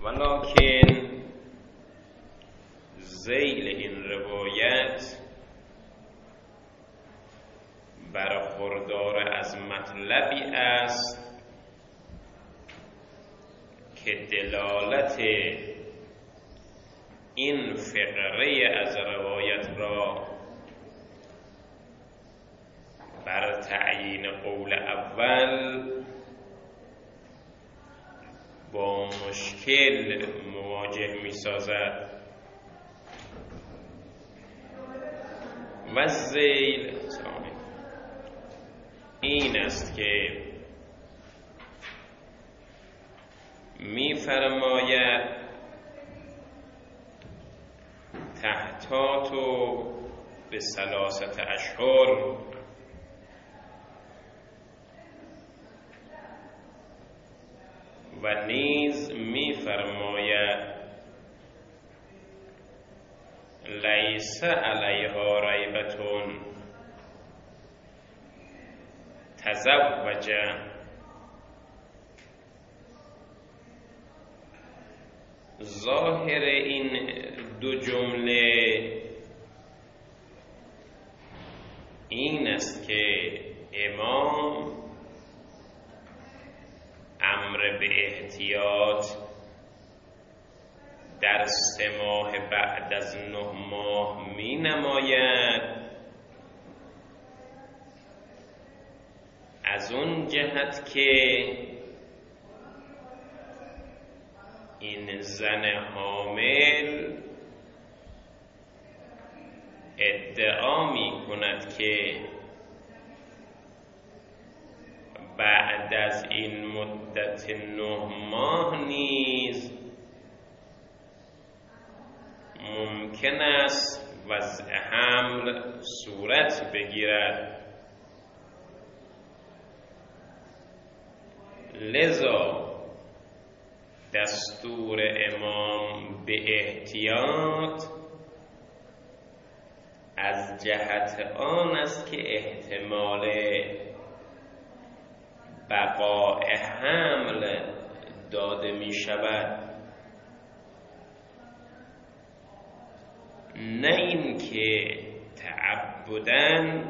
ولکن ذیل این روایت برخوردار از مطلبی است که دلالت این فقره از روایت را بر تعیین قول اول با مشکل مواجه می سازد. و ذیل این است که می فرماید تحتاتو به 3 اشهر و نیز می فرماید لیس علیها ریبتون تزوج. ظاهر این دو جمله این است که امام امر به احتیاط در 3 ماه بعد از 9 ماه می نماید، از اون جهت که این زن حامل ادعا می کند که بعد از این مدت 9 ماه نیز ممکن است وضع حمل صورت بگیرد. لذا دستور امام به احتیاط از جهت آن است که احتمال بقاء حمل داده می شود، نه این که تعبداً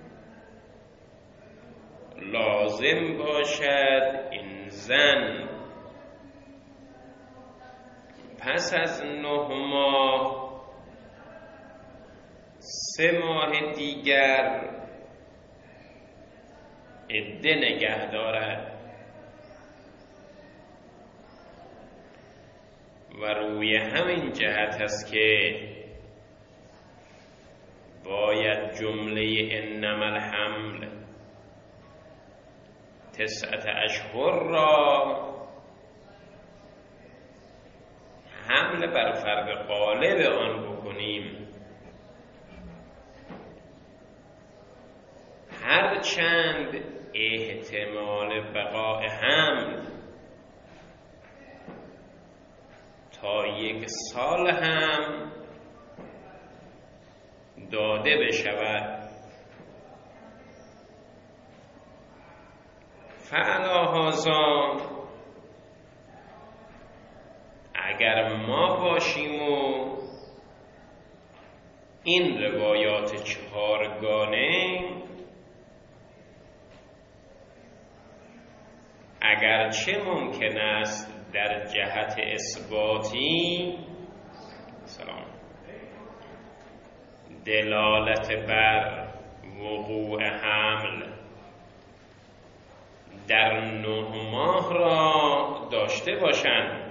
لازم باشد این زن پس از 9 ماه 3 ماه دیگر عده نگه دارد و روی همین جهت است که باید جمله انما الحمل 9 اشهر را حمل بر فرق غالب آن بکنیم، هرچند احتمال بقاء حمل تا 1 سال هم داده بشود. فعلا هذا اگر ما باشیم و این روایات 4گانه اگرچه ممکن است در جهت اثباتی دلالت بر وقوع حمل در 9 ماه را داشته باشند،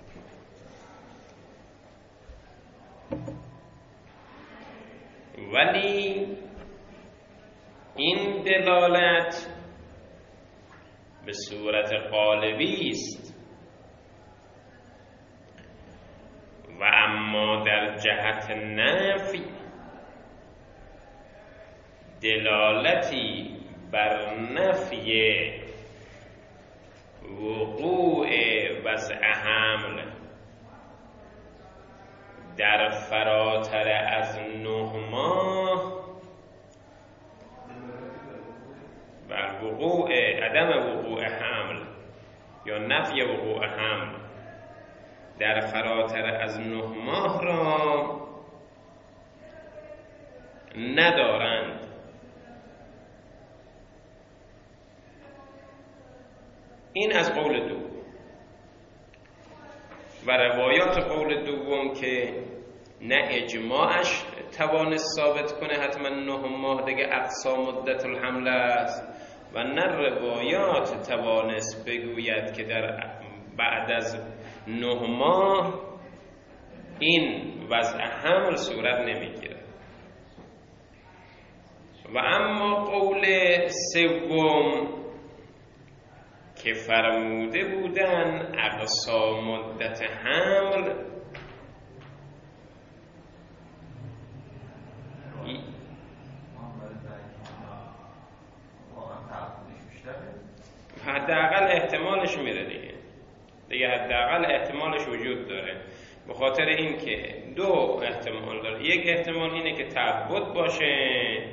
ولی این دلالت به صورت قالبی است و اما در جهت نفی دلالتی بر نفی وقوع وضع حمل در فراتر از 9 ماه بر وقوع عدم وقوع حمل یا نفی وقوع حمل در فراتر از 9 ماه را ندارند. این از قول دوم. و روایات قول دوم که نه اجماعش توانست ثابت کنه حتما 9 ماه دیگه اقصا مدت الحمل است و نه روایات توانست بگوید که در بعد از 9 ماه این وضع حمل صورت نمیگیره. و اما قول سوم که فرموده بودن اقصا مدت حمل حداقل احتمالش میره دیگه حداقل احتمالش وجود داره، به خاطر اینکه 2 احتمال داره. یک احتمال اینه که تعبد باشه،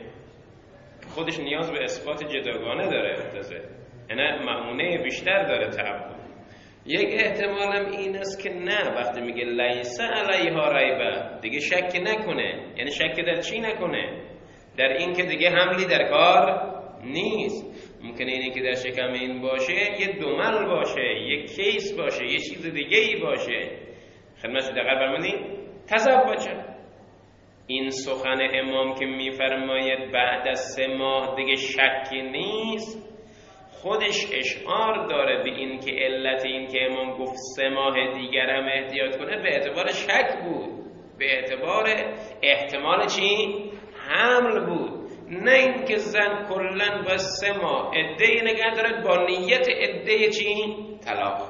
خودش نیاز به اثبات جداگانه داره، یعنی معونه بیشتر داره تعبد. یک احتمال هم این است که نه، وقتی میگه لیس علیها ریبه دیگه شک نکنه. یعنی شک در چی نکنه؟ در این که دیگه حملی در کار نیست. ممکنه اینه که در شکم این باشه یه دمل باشه، یه کیس باشه، یه چیز دیگه ای باشه. خدمت شما دقیق فرمودین؟ تزوجه. این سخن امام که میفرماید بعد از 3 ماه دیگه شکی نیست، خودش اشعار داره به این که علت این که امام گفت 3 ماه دیگر هم احتیاط کنه به اعتبار شک بود، به اعتبار احتمال چی؟ حمل بود. نه این که زن کلن با 3 ماه عده نگه دارد با نیت عده چی؟ طلاق.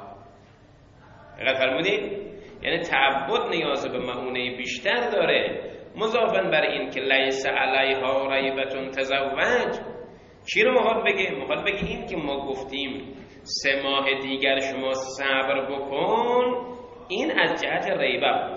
دقیق فرمودید؟ یعنی تعبد نیاز به معونه بیشتر داره، مضافاً بر این که لیس علیها ریبة تزوج. چی رو میخواد بگه؟ میخواد بگه این که ما گفتیم 3 ماه دیگر شما صبر بکن، این از جهت ریبه بود،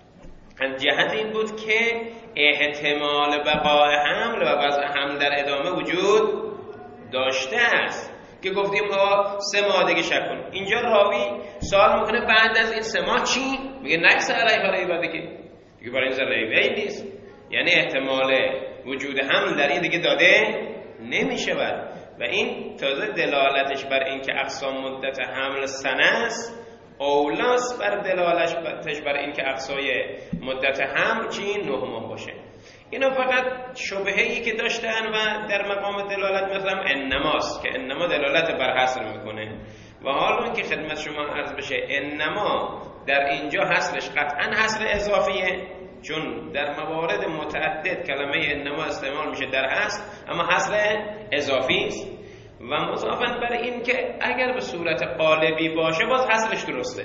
از جهت این بود که احتمال بقای حمل و وضع حمل در ادامه وجود داشته است که گفتیم 3 ماه دیگه شک کن. اینجا راوی سوال میکنه بعد از این 3 ماه چی؟ میگه نکس علیها ریبه دیگه برای این ریبه نیست، یعنی احتمال وجود حمل در این دیگه داده نمیشود. و این تازه دلالتش بر این که اقصا مدت حمل سنه است اولاست بر دلالتش بر این که اقصای مدت حمل چی؟ 9 ماه باشه. اینا فقط شبهه‌ای که داشتن و در مقام دلالت مثلا انماست که انما دلالت بر حصر میکنه. و حالا که خدمت شما عرض بشه انما در اینجا حصرش قطعا حصر اضافیه، چون در موارد متعدد کلمه انما استعمال میشه در حصر، اما حصر اضافی است. و مضافاً بر این که اگر به صورت قالبی باشه باز حصرش درسته.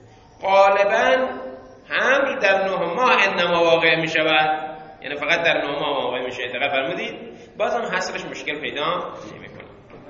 غالباً حمل در 9 ماه انما واقع میشود، یعنی فقط در 9 ماه واقع میشه. دقیق فرمودید؟ باز هم حصرش مشکل پیدا نمیکنه.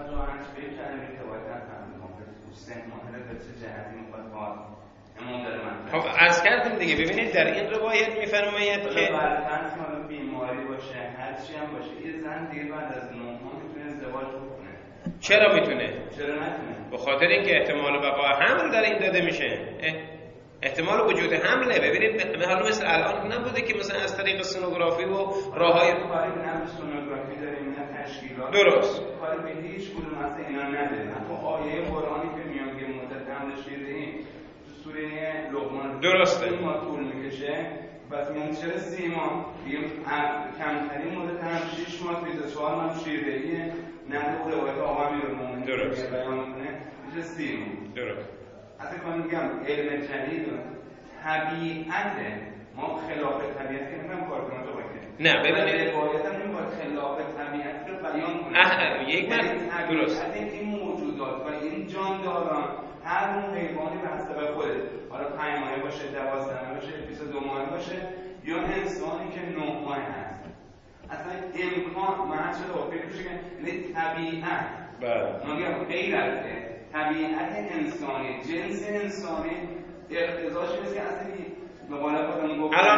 خب عرض کردیم دیگه. ببینید در این روایت میفرماید که بیماری باشه هر چی هم باشه یه زن دیگه بعد از 9 ماه میتونه ازدواج بکنه. چرا میتونه؟ چرا نتونه؟ به خاطر اینکه احتمال بقای حمل در این داده میشه، احتمال وجود حمله. ببینید حالا مثل الان نبوده که مثلا از طریق سونوگرافی و راههای کاری به سونوگرافی داریم، نه تشکیلات درست کاری به هیچ کدوم از اینا نداره. حتی آیه قرآنی که میاد که مدت حمل شیرینی سوره لقمان درسته ما طول میکشه، پس میگن چرا 3 ماه؟ کمترین مدت هم 6 ماه پیش سوال هم شیردهیه، نه تو روایت آقا میرمون درست بیان کنه میشه 3 ماه. درست. اصلا کنم میگم علم جدید طبیعت ما خلاف طبیعت که نمیگم کار کنم تو باید نه ببینید روایت هم نمیگه خلاف طبیعت رو بیان کنه. یک درست این موجودات و این جانداران هر اون حیوانی به حسب خودت، حالا 5 ماهه باشه، 12 ماهه باشه، 22 ماهه باشه، یا انسانی که 9 ماهه هست، اصلا امکان محض شده با فکر بشه که طبیعت بله ما میگم غیر از طبیعت انسانی، جنس انسانی اقتضاش نیست که اصلا به قول خودمون گفت الان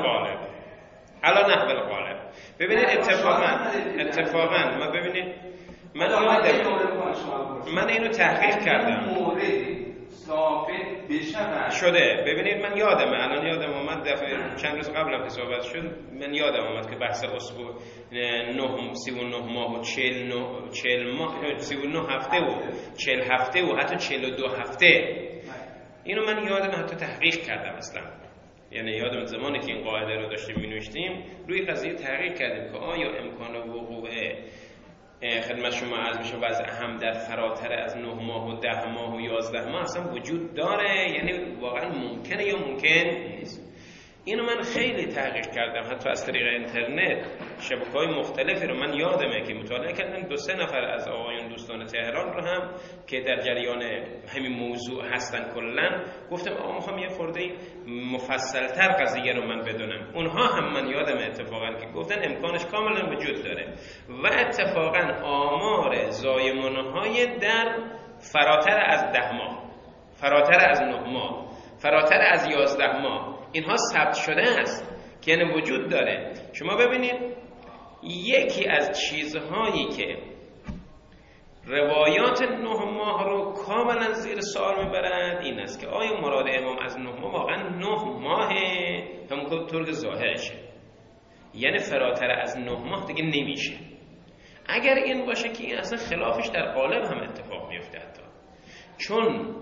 نحو الغالب. ببینید اتفاقا ما ببینید من اینو تحقیق کردم. موردی ثابت بشه شده. ببینید من یادمه، الان یادم اومد دفعه چند روز قبلم که صحبت شد، من یادم اومد که بحث اسبوع 39 ماه و 40 ماه 39 هفته و 40 هفته و حتی 42 هفته، اینو من یادم حتی تحقیق کردم اصلا. یعنی یادم زمانی که این قاعده رو داشتیم می‌نوشتیم روی قضیه تحقیق کردیم که آیا امکان وقوع خدمت شما عرض بشه وضع هم در فراتر از 9 ماه و 10 ماه و 11 ماه اصلا وجود داره، یعنی واقعا ممکنه یا ممکن نیست. اینو من خیلی تحقیق کردم، حتی از طریق اینترنت شبکه‌های مختلفی رو من یادمه که مطالعه کردم. 2-3 نفر از آقایون دوستان تهران رو هم که در جریان همین موضوع هستن کلا گفتم آقا میخوام یه خورده مفصل‌تر قضیه رو من بدونم. اونها هم من یادمه اتفاقا که گفتن امکانش کاملا وجود داره و اتفاقا آمار زایمان‌های در فراتر از 10 ماه، فراتر از 9 ماه، فراتر از 11 ماه اینها ثبت شده است که یعنی وجود داره. شما ببینید یکی از چیزهایی که روایات 9 ماه رو کاملا زیر سوال میبرند این است که آیا مراد امام از 9 ماه واقعا 9 ماهه همونطور که ظاهرشه، یعنی فراتر از 9 ماه دیگه نمیشه. اگر این باشه که این اصلا خلافش در قالب هم اتفاق میفته، حتی چون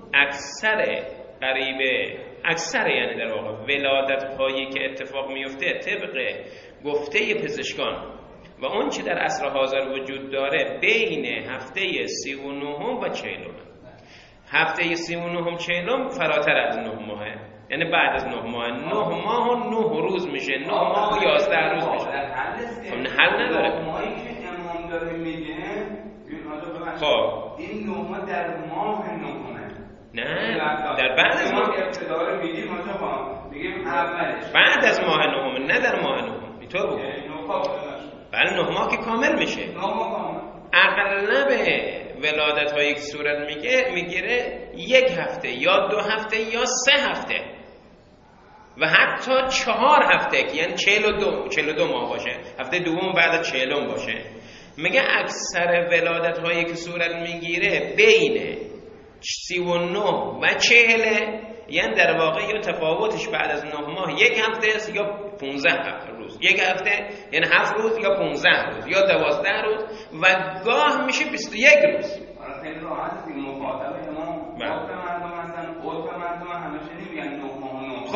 اکثر یعنی در واقع ولادت هایی که اتفاق میفته طبق گفته پزشکان و اون چه در عصر حاضر وجود داره بین هفته 39 و 40. هفته 39 40 فراتر از 9 ماهه، یعنی بعد از 9 ماه. 9 ماه و 9 روز میشه، 9 ماه و 11 روز میشه. خب حل نداره. ماهی که امام داره میگه خب این 9 ماه در ماه 9 نه، در بعد از ماه ابتدا رو میگیم میگیم اولش بعد از ماه 9 نه در ماه 9 اینطور بود. بله 9 ماه که کامل میشه. اغلب ولادت هایی که صورت میگیره 1 هفته یا 2 هفته یا 3 هفته و حتی 4 هفته که یعنی 42 ماه باشه، هفته دوم بعد از 40 باشه. میگه اکثر ولادت هایی که صورت میگیره بین 39 و 40، یعنی در واقع یا تفاوتش بعد از 9 ماه 1 هفته است یا 15 روز. 1 هفته یعنی 7 روز یا 15 روز یا 12 روز و گاه میشه 21 روز. خیلی راحت است این مخاطب امام عرف مردم هستن، عرف مردم همیشه نمیگن 9 ماه و 9 ماه. خب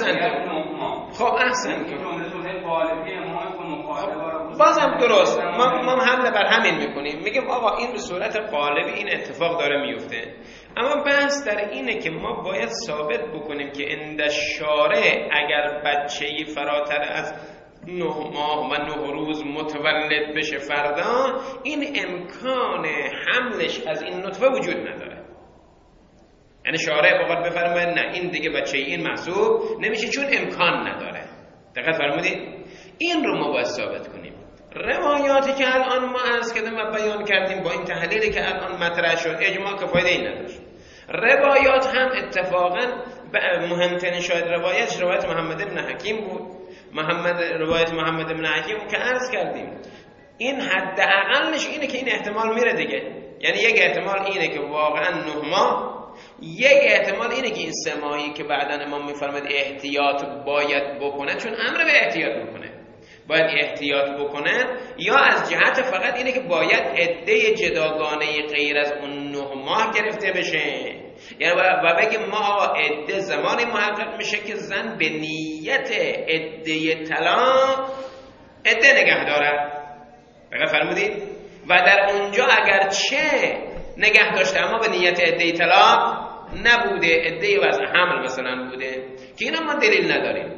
احسن که جمله قالبی امام که مخاطب بازم درست ما حمله بر همین میکنیم، میگیم آقا این به صورت قالبی این اتفاق داره میفته. اما بحث در اینه که ما باید ثابت بکنیم که عند شارع اگر بچه‌ای فراتر از 9 ماه و 9 روز متولد بشه فردا، این امکان حملش از این نطفه وجود نداره. یعنی شارع باید بفرماید نه این دیگه بچه این محسوب نمیشه چون امکان نداره. دقت فرمودید؟ این رو ما باید ثابت کنیم. روایاتی که الان ما عرض کردیم و بیان کردیم با این تحلیلی که الان مطرح شد اجماع که فایده این نداشت. روایات هم اتفاقا مهمترین شاید روایت محمد بن حکیم بود. روایت محمد بن حکیم که عرض کردیم این حداقلش اینه که این احتمال میره دیگه. یعنی یک احتمال اینه که واقعا 9 ماه، یک احتمال اینه که این 3 ماهی که بعداً امام میفرماید احتیاط باید بکنه، چون امر به احتیاط میکنه باید احتیاط بکنه، یا از جهت فقط اینه که باید عده جداگانه غیر از اون 9 ماه گرفته بشه. یعنی و بگیم ما آقا عده زمانی محقق میشه که زن به نیت عده طلاق عده نگه دارد. بقیه فرمودید؟ و در اونجا اگرچه نگه داشته اما به نیت عده طلاق نبوده، عده وضع حمل مثلا بوده، که اینا ما دلیل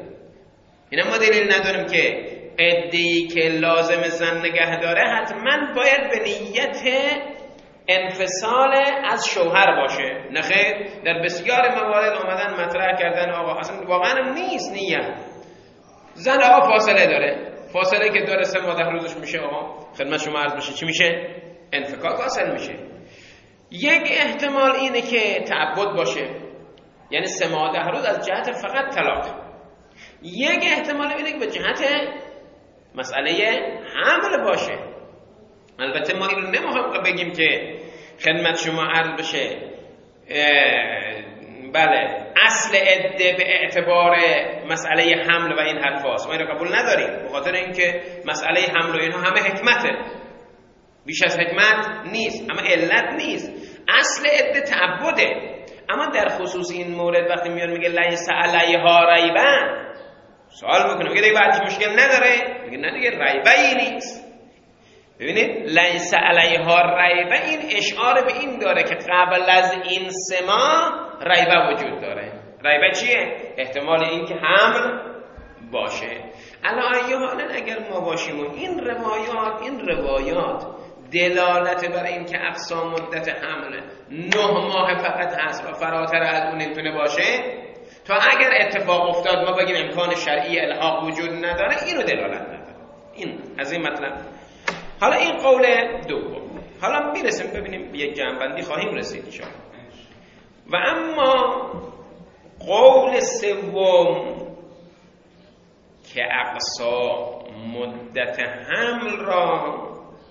نداریم که عده‌ای که لازم زن نگه داره حتما باید به نیت انفصال از شوهر باشه. نخیر، در بسیار موارد آمدن مطرح کردن آقا اصلا واقعا نیست نیت. زن آقا فاصله داره، فاصله که داره 3 ماه 10 روزش میشه، آقا خدمت شما عرض بشه چی میشه؟ انفکاک حاصل میشه. یک احتمال اینه که تعبد باشه، یعنی 3 ماه 10 روز از جهت فقط طلاق. یک احتمال اینه که به جهت مسئله حمل باشه. البته ما این رو نمیخوایم بگیم که خدمت شما عرض بشه بله اصل عده به اعتبار مسئله حمل و این حرفاست، ما این رو قبول نداریم، به خاطر اینکه مسئله حمل و اینها همه حکمته، بیش از حکمت نیست، اما علت نیست. اصل عده تعبده. اما در خصوص این مورد وقتی میاد میگه لیس علیها ریبن، سوال میکنه میگه دیگه بعد مشکل نداره؟ میگه نه دیگه، ریبه نیست. ببینید لیس علیها ریبه این اشاره به این داره که قبل از این سما ریبه وجود داره. ریبه چیه؟ احتمال این که حمل باشه. حالا اگر ما باشیم و این روایات دلالت بر این که اقصا مدت حمل 9 ماه فقط هست و فراتر از اون نمیتونه باشه، تا اگر اتفاق افتاد ما بگیم امکان شرعی الحاق وجود نداره، اینو دلالت نداره. این از این مطلب. حالا این قول دوم. حالا میرسیم ببینیم به یک جمع‌بندی خواهیم رسید ان شاءالله. و اما قول سوم که اقصا مدت حمل را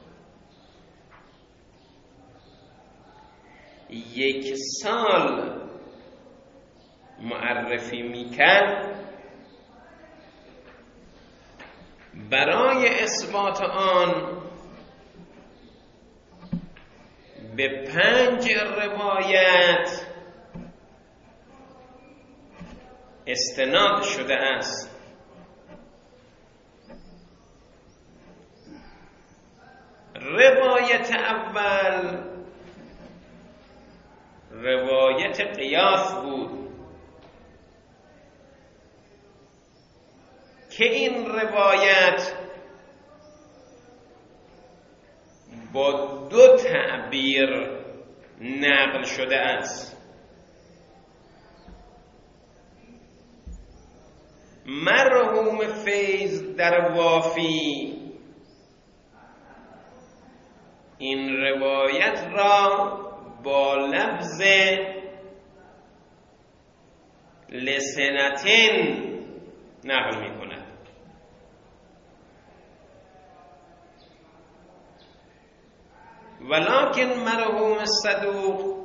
1 سال معرفی میکرد، برای اثبات آن به 5 روایت استناد شده است. روایت اول روایت قیاس بود که این روایت با 2 تعبیر نقل شده است. مرحوم فیض در وافی این روایت را با لفظ لسنتین نقل می کند. ولکن مرحوم صدوق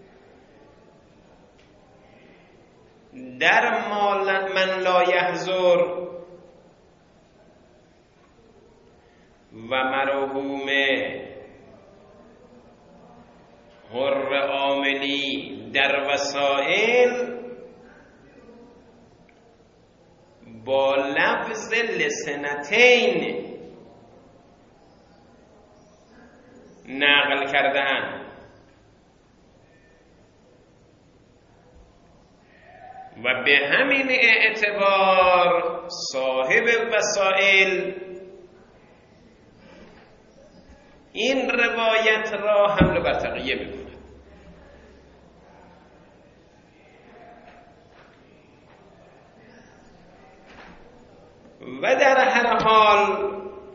در من لا یحضر و مرحوم حر عاملی در وسائل با لفظ لسنتین نقل کردن و به همین اعتبار صاحب وسائل این روایت را حمل بر تقیه می‌کند. و در هر حال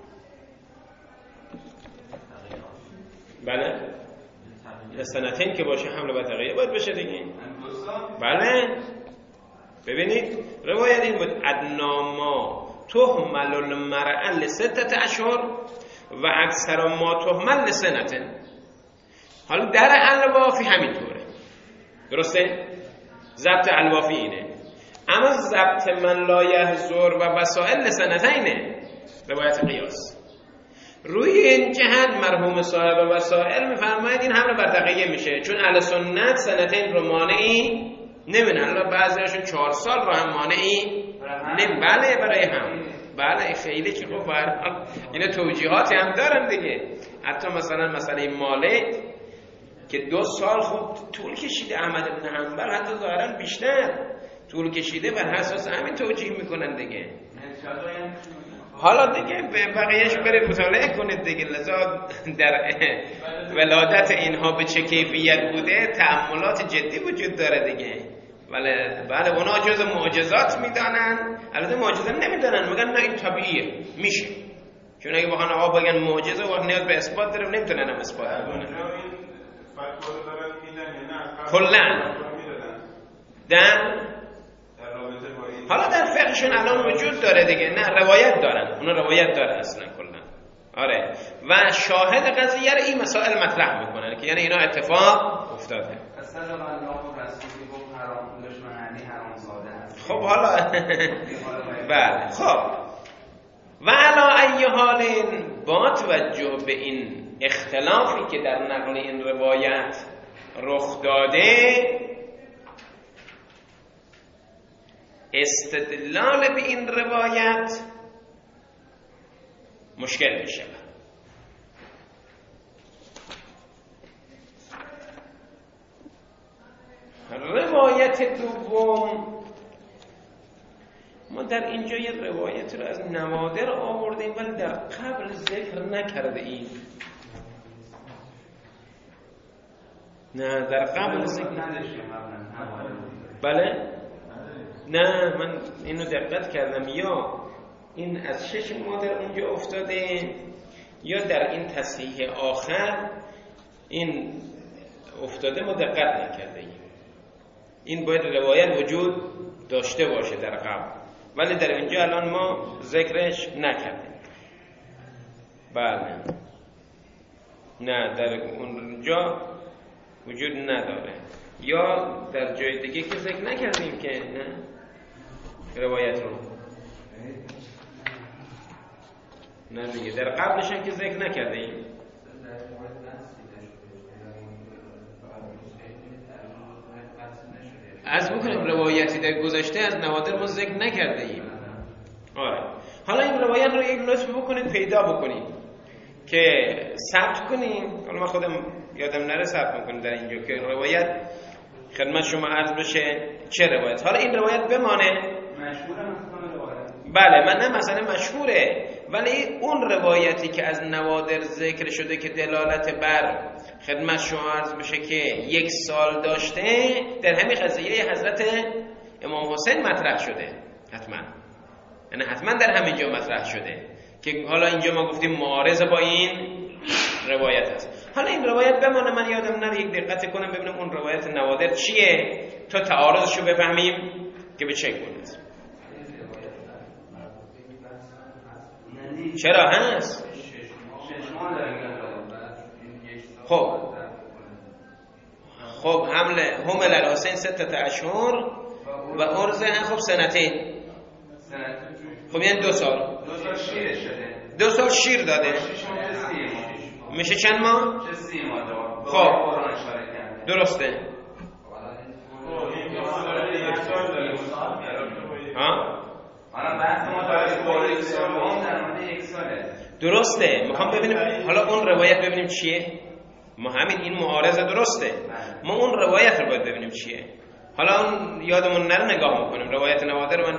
بله لسنتین که باشه حمل بر تقیه باید بشه دیگه. بله ببینید روایت این بود ادناما تهمل المرأة ل6 اشهر و اکثر ما تهمل لسنتین. حالا در الوافی همینطوره، درسته؟ ضبط الوافی اینه، اما ضبط من لا یحضر و وسائل لسنتینه، روایت قیاس. روی این جهت مرحوم صاحب وسائل میفرماید این حمل بر تقیه میشه، چون اهل سنت سنتین رو مانعی نمیدونن، بعضیاشون 4 سال رو هم مانعی بله برای هم بله خیلی که خوب اینا توجیهاتی هم دارن دیگه. حتی مثلا مسئله مالک که 2 سال خوب طول کشیده، احمد بن حنبل حتی ظاهرا بیشتر طول کشیده، بر اساس همین توجیه میکنن دیگه. حالا دیگه بقیهش برید مطالعه کنید دیگه. لذا در ولادت اینها به چه کیفیت بوده تأملات جدی وجود داره دیگه. بله اونا جز معجزات میدانن، البته معجزه نمیدانن، میگن نه این طبیعیه میشه، چون اگه بخوان آقا بگن معجزه وقت نیاز به اثبات داره نمیتونن هم اثبات کنن. کلا حالا در فقهشون الان وجود داره دیگه، نه روایت دارن، اونا روایت داره اصلا کلا. آره و شاهد قضیه رو این مسائل مطرح میکنن که یعنی اینا اتفاق افتاده. اصلا الله و رسولی و حرام دشمن علی خب حالا بله خب و علی ای حال با توجه به این اختلافی که در نقل این روایت رخ داده، استدلال به این روایت مشکل می شود. روایت دوم، ما در اینجا یه روایت رو از نوادر آوردیم ولی در قبل ذکر نکرده ایم. نه در قبل ذکر بله؟ نه من اینو دقت کردم، یا این از 6 مادر اونجا افتاده یا در این تصحیح آخر این افتاده، ما دقت نکرده ایم. این باید روایت وجود داشته باشه در قبل، ولی در اینجا الان ما ذکرش نکردیم. بله نه در اونجا وجود نداره، یا در جای دیگه که ذکر نکردیم که نه روایت رو، نه دیگه در قبلش هم که ذکر نکردیم. از بکنیم روایتی در گذشته از نوادر ما ذکر نکرده ایم. آره حالا این روایت رو یک لطف بکنید پیدا بکنید که ثبت کنیم. حالا من خودم یادم نره ثبت میکنم در اینجا که روایت خدمت شما عرض بشه چه روایت. حالا این روایت بمانه مشهوره مثلا روایت، بله من نه مثلا مشهوره، ولی اون روایتی که از نوادر ذکر شده که دلالت بر خدمت شما عرض بشه که 1 سال داشته، در همین قضیه حضرت امام حسین مطرح شده حتما، یعنی حتما در همین جا مطرح شده که حالا اینجا ما گفتیم معارض با این روایت است. حالا این روایت بمانه، من یادم نره یک دقت کنم ببینم اون روایت نوادر چیه تا تعارضشو بفهمیم که به چه گونه است. چرا هست؟ خب حمل الحسین 6 اشهر و عرضه خب سنتین، خب یعنی 2 سال. 2 سال شیر شده، 2 سال شیر داده، میشه چند ماه؟ 30 ماه. خب درسته. ها؟ حالا بحث ما داره 1 سال در مورد 1 ساله. درسته. میخوام ببینیم حالا اون روایت ببینیم چیه. ما همین این معارضه درسته، ما اون روایت رو باید ببینیم چیه. حالا اون یادمون نره نگاه میکنیم روایت نوادر رو. من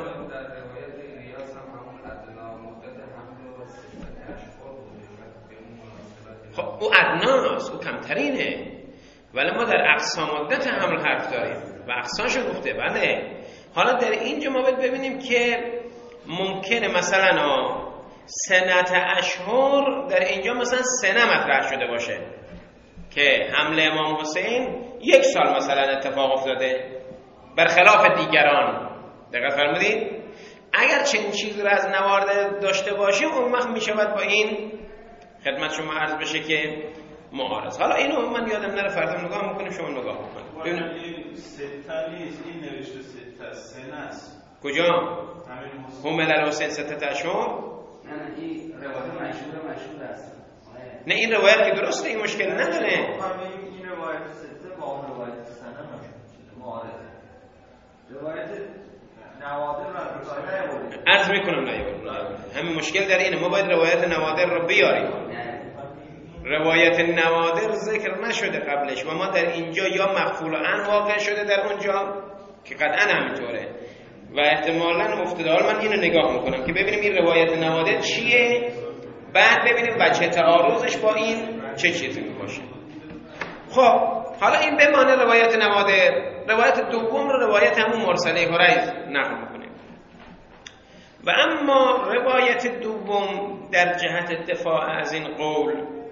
خب او ادناست، او کمترینه، ولی ما در اقصا مدت حمل حرف داریم و اقصاشو گفته. بله حالا در اینجا ما باید ببینیم که ممکنه مثلا سنت اشهر در اینجا مثلا سنه مطرح شده باشه که حمل امام حسین 1 سال مثلا اتفاق افتاده برخلاف دیگران. دقیق فرمودید؟ اگر چنین چیزی رو از نوارد داشته باشیم اون وقت میشود با این خدمت شما عرض بشه که معارض. حالا اینو من یادم نره فردا نگاه میکنیم، شما نگاه بکنید. ببینید این سته نیست، این نوشته سته سنه است. کجا؟ همین هم الحسین 6 اشهر. نه این روایت مشهور است. نه این روایت که درسته، این مشکل نداره. این روایت سته با اون روایت سنه معارضه. روایت نوادر رو عرض میکنم نیاورد. همین مشکل در اینه، ما باید روایت نوادر رو بیاریم. روایت نوادر ذکر نشده قبلش و ما در اینجا یا مغفول عن واقع شده در اونجا که قطعا همینطوره و احتمالاً افتاده. حالا من اینو نگاه میکنم که ببینیم این روایت نوادر چیه، بعد ببینیم وجه تعارضش با این چه چیزی میباشه. خب حالا این بمانه روایت نوادر. روایت دوم رو روایت همون مرسله هریز نقل میکنیم. و اما روایت دوم در جهت دفاع از این قول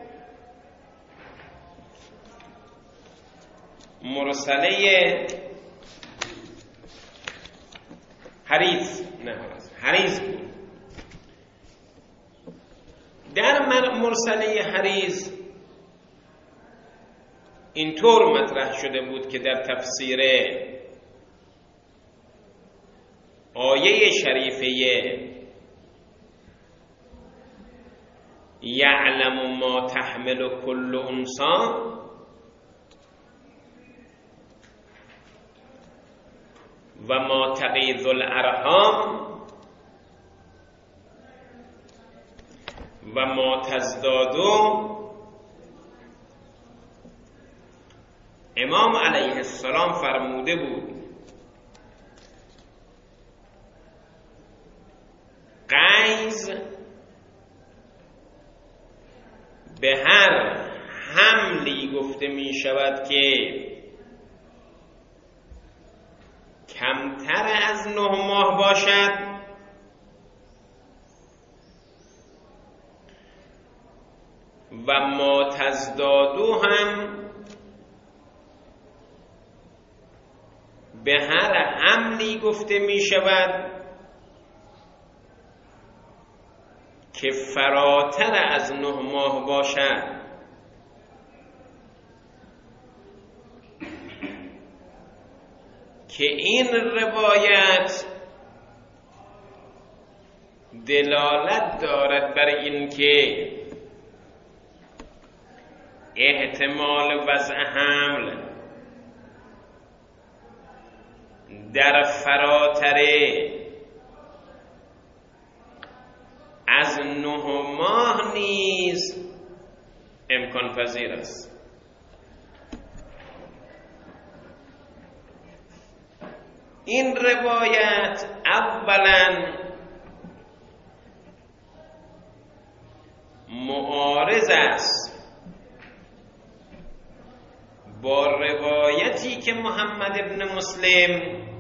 مرسله حریز بود. در مرسله حریز اینطور مطرح شده بود که در تفسیر آیه شریفه یعلم ما تحمل کل انثی و ما تغیض الارحام و ما تزداد، امام علیه السلام فرموده بود غیظ به هر حملی گفته می شود که کمتر از 9 ماه باشد و ما تزدادو هم به هر حملی گفته می شود که فراتر از 9 ماه باشد. که این روایت دلالت دارد بر این که احتمال وضع حمل در فراتر از 9 ماه نیز امکان پذیر است. این روایت اولا معارض است با روایتی که محمد ابن مسلم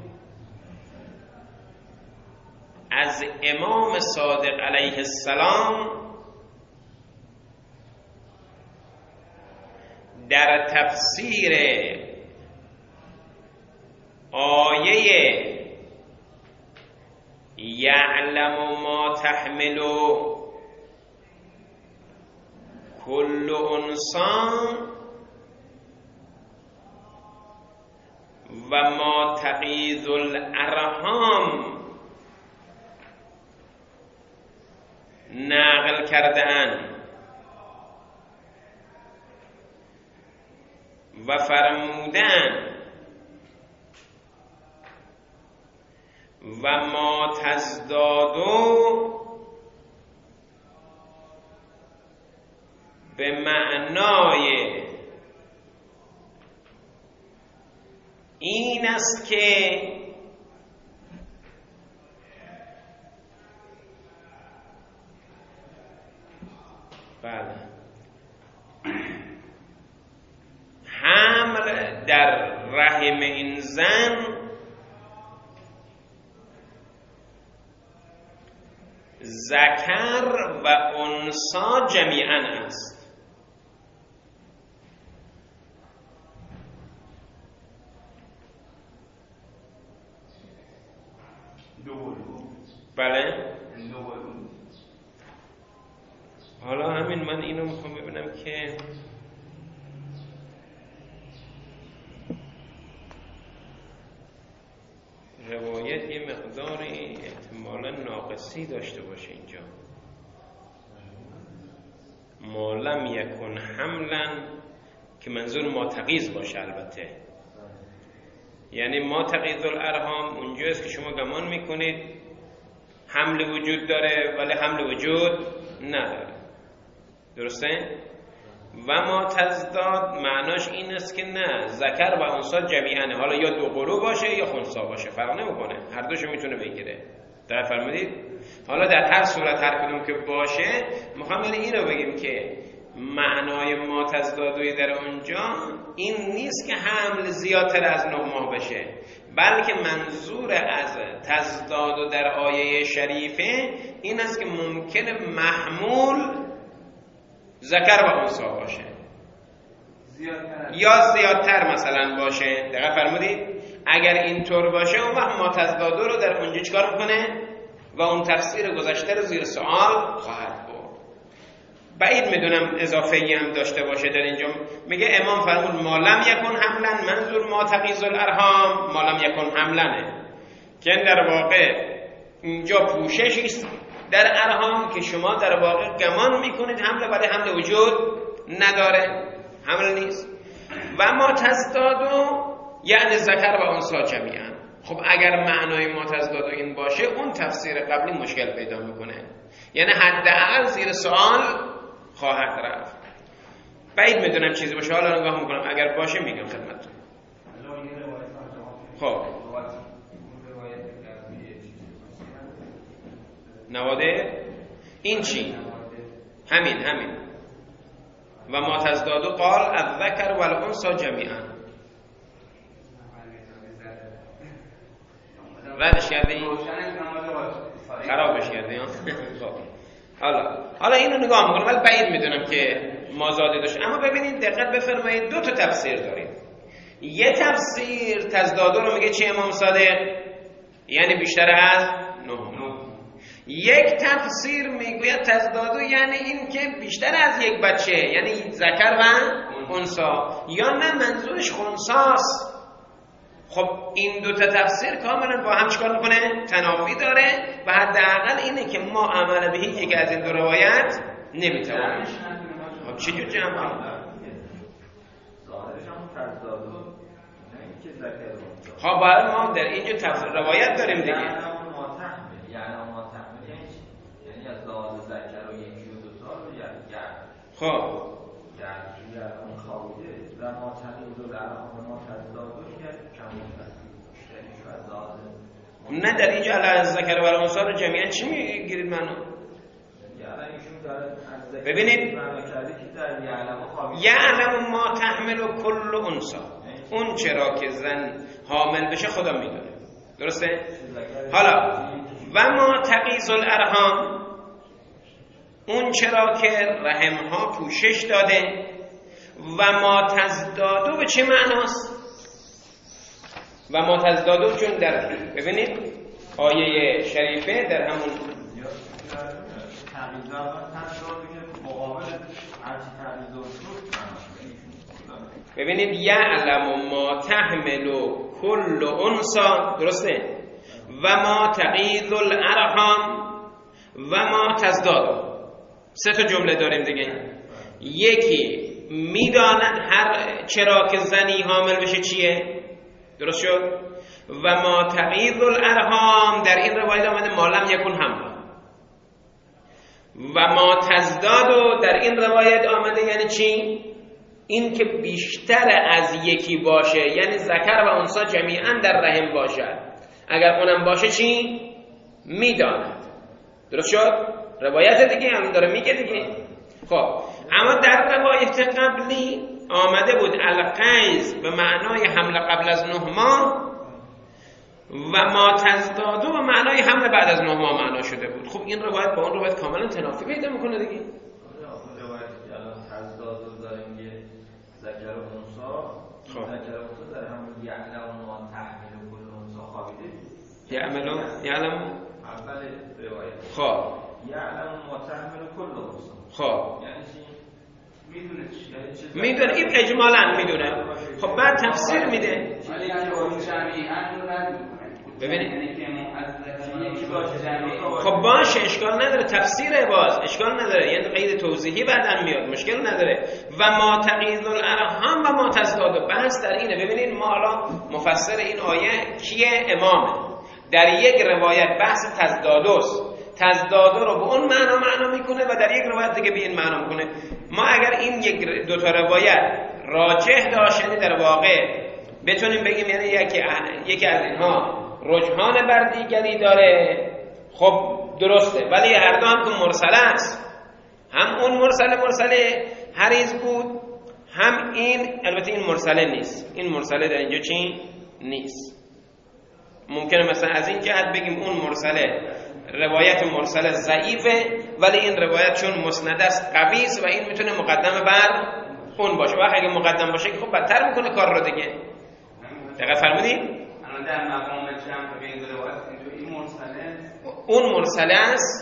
از امام صادق علیه السلام در تفسیر آیه یعلم ما تحمل کل انثی و ما تغیض الارحام نقل کرده‌اند و فرمودند و ما تزدادو به معنای این است که بله حمل در رحم این زن ذکر و انثی جمیعاً است. بله حالا همین من اینو میخوام ببینم که روایت یه مقداری احتمالا ناقصی داشته باشه اینجا. ما لم یکن حملا که منظور ما تغیض باشه، البته یعنی ما تغیض الارحام اونجاست که شما گمان میکنید حمل وجود داره ولی حمل وجود نداره، درسته؟ و ما تزداد معناش این است که نه، ذکر و انثی جمیعا، حالا یا 2 قلو باشه یا خنثی باشه، فرق نمیکنه، هر دوشو میتونه بگیره. در فرمودید؟ حالا در هر صورت هر کدوم که باشه میخوام اینو بگیم که معنای ما تزدادوی در اونجا این نیست که حمل زیادتر از 9 ماه بشه، بلکه منظور از تزداد در آیه شریفه این است که ممکنه محمول ذکر و انثی باشه یا زیادتر مثلا باشه. دقیق فرمودید؟ اگر اینطور باشه اون وقت ما تزداد رو در اونجا چیکار میکنه و اون تفسیر گذشته رو زیر سوال خواهد برد. بعید میدونم اضافه‌ای هم داشته باشه در اینجا. میگه امام فرمود ما لم یکن حملا، منظور ما تغیض الارحام ما لم یکن حملنه، که در واقع اینجا پوششی است در ارحام که شما در واقع گمان میکنید حمل، ولی حمل وجود نداره، حمل نیست. و ما تزدادو یعنی ذکر و انثی جمیعا. خب اگر معنای ما تزدادو این باشه، اون تفسیر قبلی مشکل پیدا میکنه، یعنی حداقل زیر سوال خواهد رفت. بعید میدونم چیزی باشه، حالا نگاه میکنم اگر باشه میگم خدمتتون. خب نواده این چی؟ همین و ما تزدادو قال الذکر و الانثی جمیعا. ردش کرده این خرابش کرده. خب حالا اینو نگاه میکنم، ولی بعید میدونم که ما زاده داشت. اما ببینید دقت بفرمایید، دو تا تفسیر داریم. یه تفسیر تزدادو رو میگه چه امام صادق؟ یعنی بیشتر از 9. یک تفسیر میگوید تزدادو یعنی این که بیشتر از یک بچه، یعنی ذکر و انثی، یا نه منظورش خنثاست. خب این دو تا تفسیر کاملا با هم چیکار میکنه؟ تنافی داره و حداقل اینه که ما عمل به هیچ یک از این دو روایت نمیتوانیم. خب چجور جمع کنیم؟ ظاهرش هم تزدادو نه اینکه ذکر. خب برای ما در اینجا تفسیر روایت داریم دیگه. یعنی ما تحمل یعنی از لحاظ ذکر و یکی و دوتا رو گرد. خب گرد اون خوابیده و ما تحمل و لحاظ ما تزدادو که کمون مشتریشو از لحاظ نه در اینجا علی ذکر و انثی رو جمعیت چی میگیرید منو؟ یعنی ایشون داره از ذکر ببینید معنا کرده که در یعلم خوابیده یعلم ما تحمل کل انثی، اون چرا که زن حامل بشه خدا میدونه، درسته؟ حالا و ما تقیض الارحام، اون چرا که رحم ها پوشش داده. و ما تزدادو به چه معناست؟ و ما تزدادو چون در ببینید آیه شریفه در همون ببینید یعلم ما تحمل کل انثی، درسته؟ و ما تقیض الارحام و ما تزداد. سه تا جمله داریم دیگه. یکی میدانن هر چرا که زنی حامل بشه چیه، درست شد؟ و ما تقیض الارحام در این روایت آمده ما لم یکن حمل. و ما تزداد در این روایت آمده یعنی چی؟ این که بیشتر از یکی باشه، یعنی ذکر و انثی جمیعا در رحم باشد. اگر اونم باشه چی؟ میداند. درست شد؟ روایت دیگه هم داره میگه دیگه. خب اما در روایت قبلی آمده بود القیض به معنای حمل قبل از 9 ماه و ما تزدادو به معنای حمل بعد از 9 ماه معنا شده بود. خب این روایت با اون روایت کاملا تنافی پیدا میکنه دیگه. روایت الان تزدادو داریم یه ذکر و انثی. ذکر و انثی در همون یعلم ما تحمل کل انثی خوابیده. یعلم اول روایت. خب یعلم ما تحمل کل انثی. خب یعنی چی؟ میدونه چی؟ میدونه، این اجمالاً میدونه. خب بعد تفسیر میده. ولی اگه جمعیت رو رد میکنه. ببینید یعنی که یکی باشه جمعی. خب باشه اشکال نداره، تفسیره باز اشکال نداره، یعنی قید توضیحی بعداً میاد، مشکل نداره. و ما تقیض الارحام و ما تزداد. بحث در اینه. ببینید ما الان مفسر این آیه کیه؟ امامه. در یک روایت بحث تزدادوست. تزدادو رو به اون معنا میکنه و در یک روایت دیگه به این معنا میکنه. ما اگر این یک دو تا روایت راجح داشت، یعنی در واقع بتونیم بگیم یعنی یکی از اینها رجحان بر دیگری داره، خب درسته، ولی هر دو هم که مرسله است، هم اون مرسله حریز بود، هم این. البته این مرسله نیست، این مرسله در اینجا چی نیست. ممکنه مثلا از این جهت بگیم اون مرسله روایت مرسله ضعیفه، ولی این روایت چون مسند است قوی است و این میتونه مقدمه بر اون باشه. و اگه مقدم باشه خب بدتر میکنه کار رو دیگه. دقیق فرمودید؟ الان در مقام جمع بین دو روایت این مرسله اون مرسله است،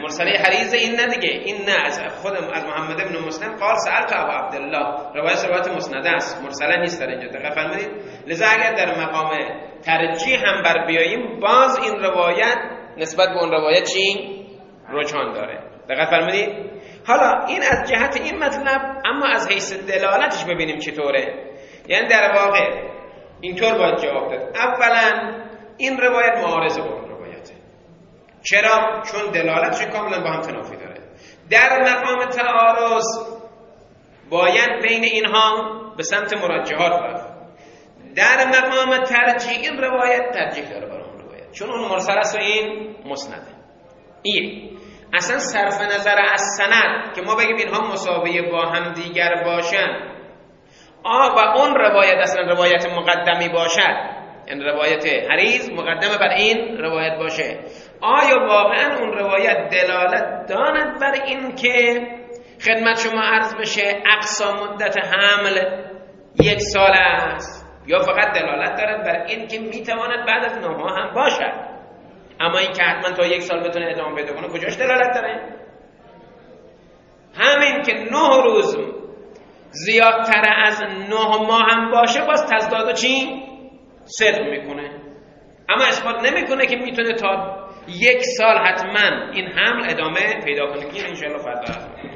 مرسله حریز این نه دیگه، این نه از خودم از محمد ابن مسلم قال سألت ابو عبدالله، روایت مسند است، مرسله نیست در اینجا. دقت فرمایید. لذا اگر در مقام ترجیح هم بر بیاییم باز این روایت نسبت به اون روایت چی؟ رجحان داره. دقت فرمایید. حالا این از جهت این مطلب، اما از حیث دلالتش ببینیم چطوره. یعنی در واقع اینطور باید جواب داد. اولا این روایت معارضه با اون روایته. چرا؟ چون دلالتش کاملا با هم تنافی داره. در مقام تعارض باید بین اینها به سمت مرجحات رفت. در مقام ترجیح این روایت ترجیح داره برای اون روایت، چون اون مرسل است و این مسنده. این اصلا صرف نظر از سند که ما بگیم اینها مساوی با هم دیگر باشن و اون روایت اصلا روایت مقدمی باشد، یعنی روایت حریز مقدمه بر این روایت باشه، آیا واقعا اون روایت دلالت دارد بر این که خدمت شما عرض بشه اقصا مدت حمل 1 سال است، یا فقط دلالت دارد بر این که میتواند بعد از 9 ماه هم باشد، اما این که حتما تا 1 سال بتونه ادامه پیدا کنه کجاش دلالت داره؟ همین که 9 روز زیادتر از 9 ماه هم باشه باز تضاد چی؟ صدق میکنه، اما اثبات نمیکنه که میتونه تا 1 سال حتما این حمل ادامه پیدا کنه. که ان شاء الله فردا